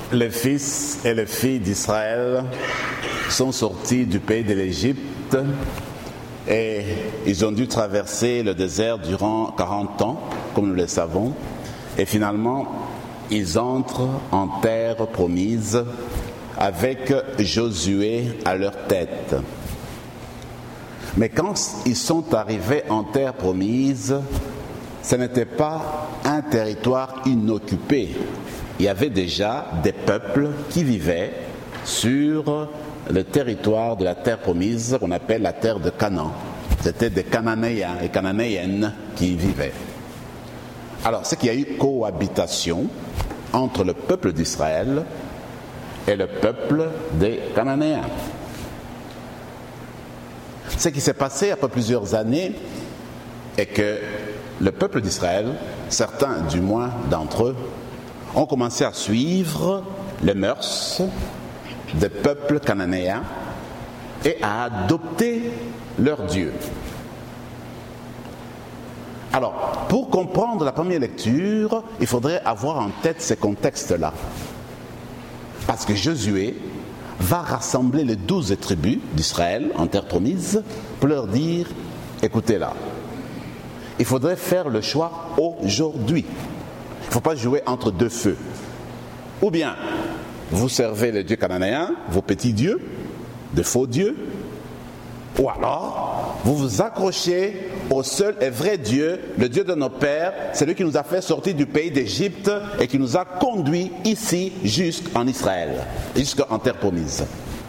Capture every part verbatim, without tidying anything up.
Les fils et les filles d'Israël sont sortis du pays de l'Égypte et ils ont dû traverser le désert durant quarante ans, comme nous le savons, et finalement ils entrent en terre promise avec Josué à leur tête. Mais quand ils sont arrivés en terre promise, ce n'était pas un territoire inoccupé. Il y avait déjà des peuples qui vivaient sur le territoire de la terre promise qu'on appelle la terre de Canaan. C'était des Cananéens et Cananéennes qui y vivaient. Alors, c'est qu'il y a eu cohabitation entre le peuple d'Israël et le peuple des Cananéens. Ce qui s'est passé après plusieurs années est que le peuple d'Israël, certains du moins d'entre eux, ont commencé à suivre les mœurs des peuples cananéens et à adopter leur Dieu. Alors, pour comprendre la première lecture, il faudrait avoir en tête ces contextes-là. Parce que Josué va rassembler les douze tribus d'Israël en terre promise pour leur dire, écoutez là, il faudrait faire le choix aujourd'hui. Il ne faut pas jouer entre deux feux. Ou bien, vous servez les dieux cananéens, vos petits dieux, de faux dieux, ou alors, vous vous accrochez au seul et vrai Dieu, le Dieu de nos pères, celui qui nous a fait sortir du pays d'Égypte et qui nous a conduits ici jusqu'en Israël, jusqu'en terre promise.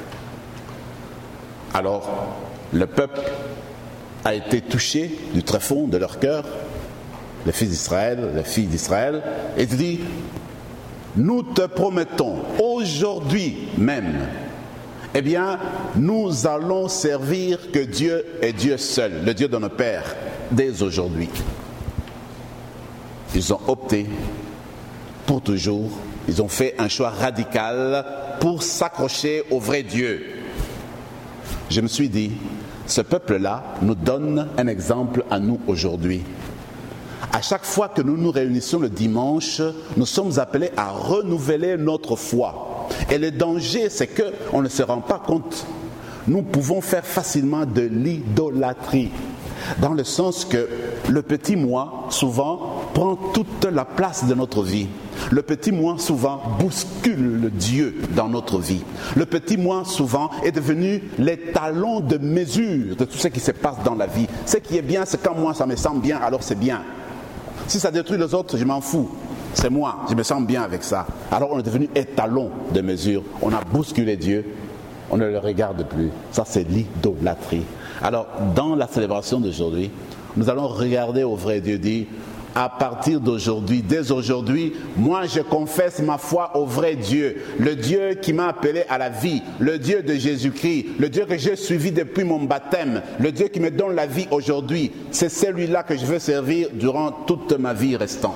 Alors, le peuple a été touché du tréfonds de leur cœur, les fils d'Israël, les filles d'Israël, et dit, nous te promettons aujourd'hui même, eh bien, nous allons servir que Dieu est Dieu seul, le Dieu de nos pères, dès aujourd'hui. Ils ont opté pour toujours, ils ont fait un choix radical pour s'accrocher au vrai Dieu. Je me suis dit, ce peuple-là nous donne un exemple à nous aujourd'hui. À chaque fois que nous nous réunissons le dimanche, nous sommes appelés à renouveler notre foi. Et le danger, c'est qu'on ne se rend pas compte. Nous pouvons faire facilement de l'idolâtrie. Dans le sens que le petit moi, souvent, prend toute la place de notre vie. Le petit moi, souvent, bouscule le Dieu dans notre vie. Le petit moi, souvent, est devenu l'étalon de mesure de tout ce qui se passe dans la vie. Ce qui est bien, c'est quand moi, ça me semble bien, alors c'est bien. Si ça détruit les autres, je m'en fous. C'est moi, je me sens bien avec ça. Alors on est devenu étalon de mesure. On a bousculé Dieu, on ne le regarde plus. Ça, c'est l'idolâtrie. Alors, dans la célébration d'aujourd'hui, nous allons regarder au vrai Dieu, dire, à partir d'aujourd'hui, dès aujourd'hui, moi je confesse ma foi au vrai Dieu, le Dieu qui m'a appelé à la vie, le Dieu de Jésus-Christ, le Dieu que j'ai suivi depuis mon baptême, le Dieu qui me donne la vie aujourd'hui. C'est celui-là que je veux servir durant toute ma vie restante.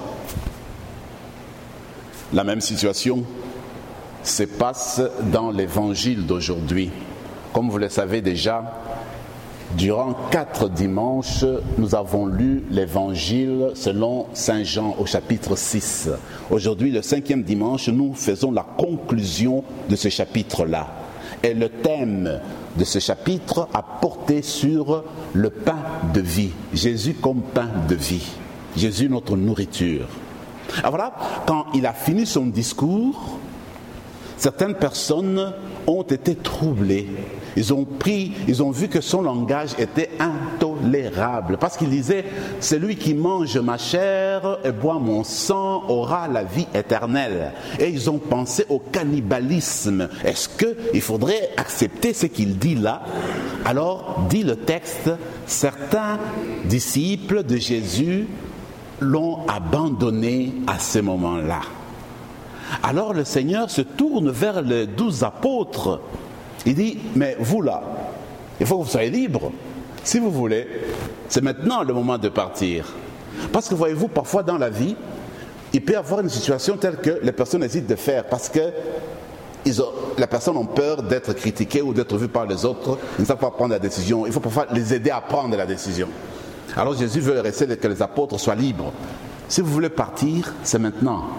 La même situation se passe dans l'évangile d'aujourd'hui. Comme vous le savez déjà, durant quatre dimanches, nous avons lu l'évangile selon saint Jean au chapitre six. Aujourd'hui, le cinquième dimanche, nous faisons la conclusion de ce chapitre-là. Et le thème de ce chapitre a porté sur le pain de vie. Jésus comme pain de vie. Jésus notre nourriture. Alors voilà, quand il a fini son discours, certaines personnes ont été troublées. Ils ont pris, ils ont vu que son langage était intolérable. Parce qu'il disait, celui qui mange ma chair et boit mon sang aura la vie éternelle. Et ils ont pensé au cannibalisme. Est-ce qu'il faudrait accepter ce qu'il dit là? Alors, dit le texte, certains disciples de Jésus l'ont abandonné à ce moment-là. Alors le Seigneur se tourne vers les douze apôtres. Il dit, mais vous là, il faut que vous soyez libres. Si vous voulez, c'est maintenant le moment de partir. Parce que voyez-vous, parfois dans la vie, il peut y avoir une situation telle que les personnes hésitent de faire parce que ils ont, les personnes ont peur d'être critiquées ou d'être vues par les autres. Ils ne savent pas prendre la décision. Il faut parfois les aider à prendre la décision. Alors Jésus veut rester que les apôtres soient libres. Si vous voulez partir, c'est maintenant.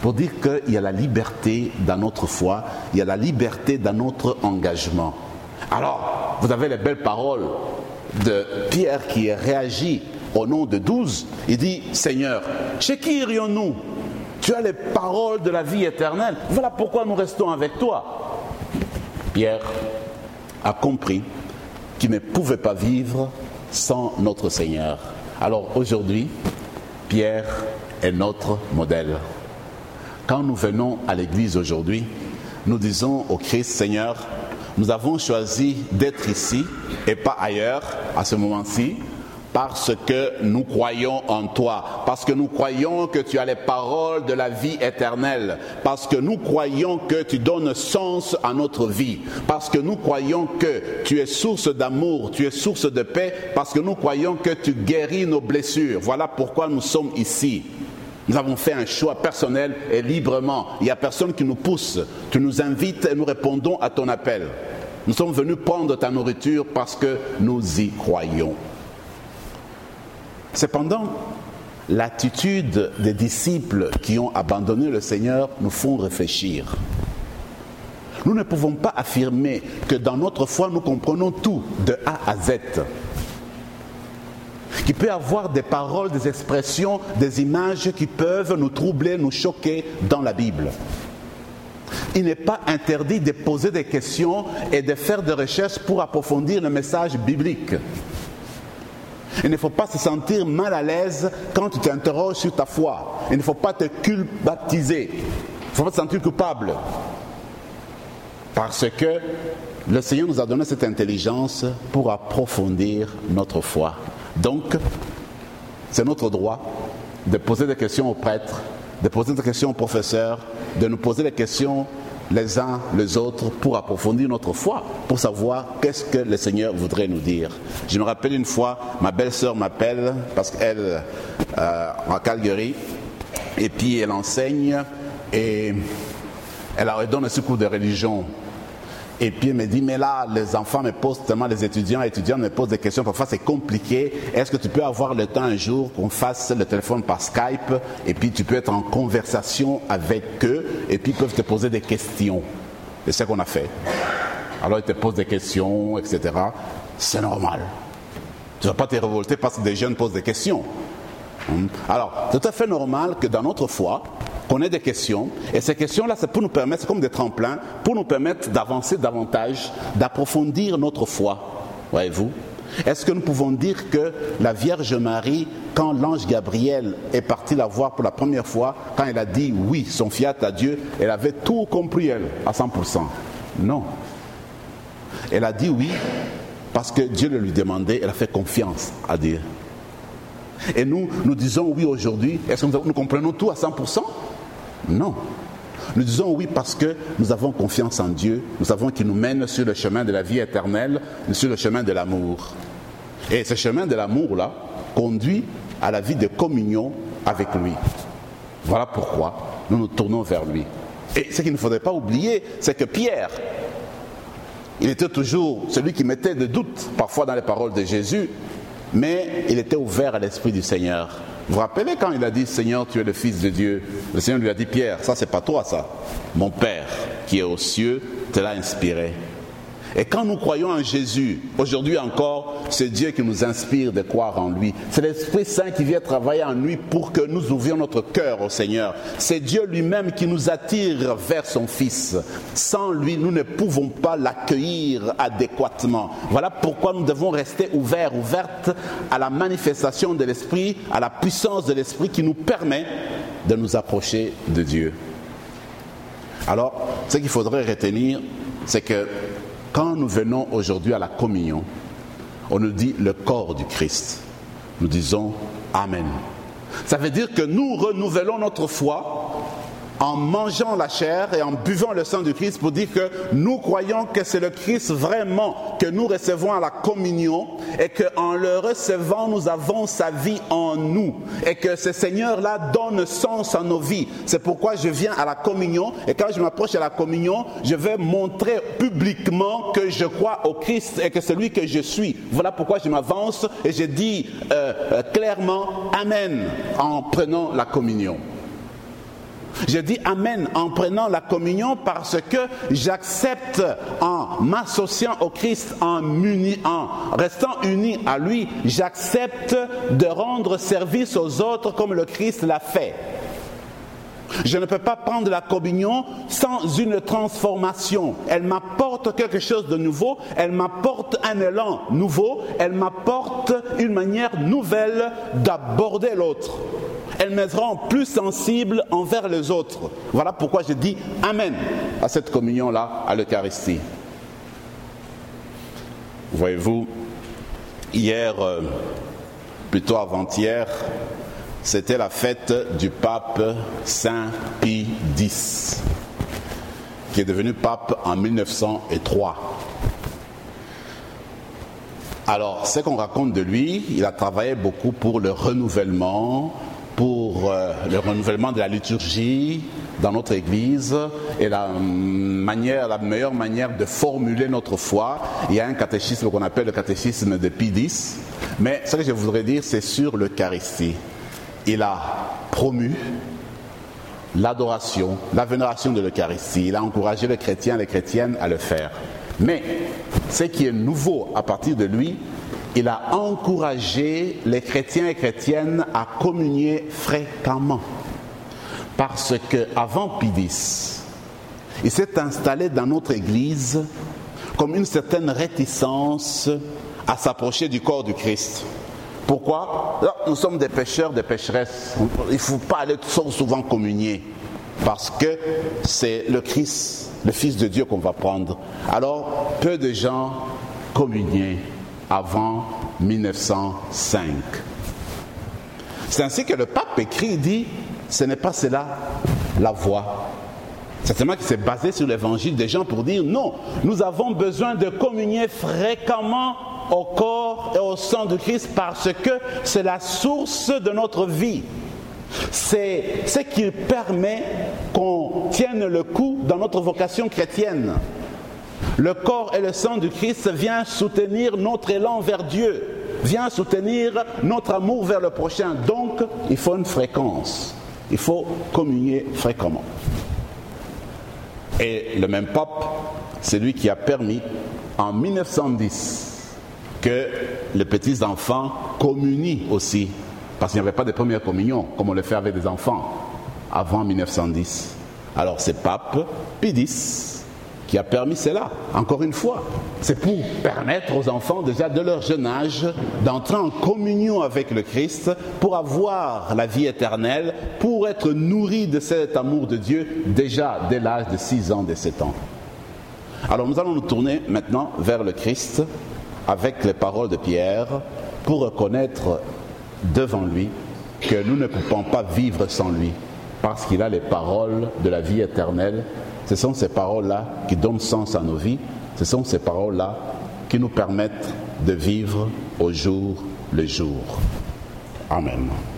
pour dire qu'il y a la liberté dans notre foi, il y a la liberté dans notre engagement. Alors, vous avez les belles paroles de Pierre qui réagit au nom de douze. Il dit, Seigneur, chez qui irions-nous? Tu as les paroles de la vie éternelle. Voilà pourquoi nous restons avec toi. Pierre a compris qu'il ne pouvait pas vivre sans notre Seigneur. Alors aujourd'hui, Pierre est notre modèle. Quand nous venons à l'église aujourd'hui, nous disons au Christ, Seigneur, nous avons choisi d'être ici et pas ailleurs à ce moment-ci, parce que nous croyons en toi, parce que nous croyons que tu as les paroles de la vie éternelle, parce que nous croyons que tu donnes sens à notre vie, parce que nous croyons que tu es source d'amour, tu es source de paix, parce que nous croyons que tu guéris nos blessures. Voilà pourquoi nous sommes ici. Nous avons fait un choix personnel et librement. Il n'y a personne qui nous pousse. Tu nous invites et nous répondons à ton appel. Nous sommes venus prendre ta nourriture parce que nous y croyons. Cependant, l'attitude des disciples qui ont abandonné le Seigneur nous font réfléchir. Nous ne pouvons pas affirmer que dans notre foi, nous comprenons tout de A à Z. Qu'il peut y avoir des paroles, des expressions, des images qui peuvent nous troubler, nous choquer dans la Bible. Il n'est pas interdit de poser des questions et de faire des recherches pour approfondir le message biblique. Il ne faut pas se sentir mal à l'aise quand tu t'interroges sur ta foi. Il ne faut pas te culpabiliser. Il ne faut pas te sentir coupable. Parce que le Seigneur nous a donné cette intelligence pour approfondir notre foi. Donc, c'est notre droit de poser des questions aux prêtres, de poser des questions aux professeurs, de nous poser des questions les uns les autres pour approfondir notre foi, pour savoir qu'est-ce que le Seigneur voudrait nous dire. Je me rappelle une fois, ma belle-sœur m'appelle parce qu'elle euh, en Calgary, et puis elle enseigne et elle leur donne un cours de religion. Et puis elle me dit, mais là, les enfants me posent tellement, les étudiants et étudiantes me posent des questions, parfois c'est compliqué. Est-ce que tu peux avoir le temps un jour qu'on fasse le téléphone par Skype et puis tu peux être en conversation avec eux et puis ils peuvent te poser des questions. Et c'est ce qu'on a fait. Alors ils te posent des questions, et cetera. C'est normal. Tu ne vas pas te révolter parce que des jeunes posent des questions. Alors, c'est tout à fait normal que dans notre foi, qu'on ait des questions, et ces questions-là, c'est pour nous permettre, c'est comme des tremplins, pour nous permettre d'avancer davantage, d'approfondir notre foi. Voyez-vous? Est-ce que nous pouvons dire que la Vierge Marie, quand l'ange Gabriel est parti la voir pour la première fois, quand elle a dit oui, son fiat à Dieu, elle avait tout compris, elle, à cent pour cent? Non. Elle a dit oui parce que Dieu le lui demandait, elle a fait confiance à Dieu. Et nous, nous disons oui aujourd'hui. Est-ce que nous, nous comprenons tout à cent pour cent? Non. Nous disons oui parce que nous avons confiance en Dieu. Nous savons qu'il nous mène sur le chemin de la vie éternelle, sur le chemin de l'amour. Et ce chemin de l'amour-là conduit à la vie de communion avec lui. Voilà pourquoi nous nous tournons vers lui. Et ce qu'il ne faudrait pas oublier, c'est que Pierre, il était toujours celui qui mettait des doutes parfois dans les paroles de Jésus, mais il était ouvert à l'Esprit du Seigneur. Vous vous rappelez quand il a dit « Seigneur, tu es le Fils de Dieu », le Seigneur lui a dit « Pierre, ça c'est pas toi ça, mon Père qui est aux cieux te l'a inspiré ». Et quand nous croyons en Jésus, aujourd'hui encore, c'est Dieu qui nous inspire de croire en lui. C'est l'Esprit Saint qui vient travailler en lui pour que nous ouvrions notre cœur au Seigneur. C'est Dieu lui-même qui nous attire vers son Fils. Sans lui, nous ne pouvons pas l'accueillir adéquatement. Voilà pourquoi nous devons rester ouverts, ouvertes à la manifestation de l'Esprit, à la puissance de l'Esprit qui nous permet de nous approcher de Dieu. Alors, ce qu'il faudrait retenir, c'est que quand nous venons aujourd'hui à la communion, on nous dit le corps du Christ. Nous disons Amen. Ça veut dire que nous renouvelons notre foi en mangeant la chair et en buvant le sang du Christ pour dire que nous croyons que c'est le Christ vraiment que nous recevons à la communion et qu'en le recevant, nous avons sa vie en nous et que ce Seigneur-là donne sens à nos vies. C'est pourquoi je viens à la communion et quand je m'approche à la communion, je vais montrer publiquement que je crois au Christ et que c'est lui que je suis. Voilà pourquoi je m'avance et je dis euh, euh, clairement Amen en prenant la communion. Je dis amen en prenant la communion parce que j'accepte, en m'associant au Christ, en, uni, en restant uni à lui, j'accepte de rendre service aux autres comme le Christ l'a fait. Je ne peux pas prendre la communion sans une transformation. Elle m'apporte quelque chose de nouveau, elle m'apporte un élan nouveau, elle m'apporte une manière nouvelle d'aborder l'autre. Elle me rend plus sensible envers les autres. Voilà pourquoi je dis amen à cette communion-là, à l'Eucharistie. Voyez-vous, hier, euh, plutôt avant-hier, c'était la fête du pape Saint Pie X, qui est devenu pape en mille neuf cent trois. Alors, ce qu'on raconte de lui, il a travaillé beaucoup pour le renouvellement, pour euh, le renouvellement de la liturgie dans notre Église et la manière, la meilleure manière de formuler notre foi. Il y a un catéchisme qu'on appelle le catéchisme de Pie X, mais ce que je voudrais dire, c'est sur l'Eucharistie. Il a promu l'adoration, la vénération de l'Eucharistie. Il a encouragé les chrétiens et les chrétiennes à le faire. Mais ce qui est nouveau à partir de lui, il a encouragé les chrétiens et chrétiennes à communier fréquemment. Parce qu'avant Pie X, il s'est installé dans notre Église comme une certaine réticence à s'approcher du corps du Christ. Pourquoi? Là, nous sommes des pécheurs, des pécheresses. Il ne faut pas aller souvent communier. Parce que c'est le Christ, le Fils de Dieu qu'on va prendre. Alors, peu de gens communiaient avant mille neuf cent cinq. C'est ainsi que le pape écrit, il dit, ce n'est pas cela la voie. Certainement qu'il s'est basé sur l'évangile des gens pour dire, non, nous avons besoin de communier fréquemment au corps et au sang de Christ parce que c'est la source de notre vie. C'est ce qui permet qu'on tienne le coup dans notre vocation chrétienne. Le corps et le sang du Christ viennent soutenir notre élan vers Dieu, vient soutenir notre amour vers le prochain. Donc, il faut une fréquence. Il faut communier fréquemment. Et le même pape, c'est lui qui a permis, en mille neuf cent dix, que les petits enfants communient aussi. Parce qu'il n'y avait pas de première communion, comme on le fait avec des enfants, avant mille neuf cent dix. Alors c'est pape Pie X qui a permis cela. Encore une fois, c'est pour permettre aux enfants déjà de leur jeune âge d'entrer en communion avec le Christ, pour avoir la vie éternelle, pour être nourris de cet amour de Dieu déjà dès l'âge de six ans, de sept ans. Alors nous allons nous tourner maintenant vers le Christ avec les paroles de Pierre pour reconnaître devant lui que nous ne pouvons pas vivre sans lui parce qu'il a les paroles de la vie éternelle. Ce sont ces paroles-là qui donnent sens à nos vies. Ce sont ces paroles-là qui nous permettent de vivre au jour le jour. Amen.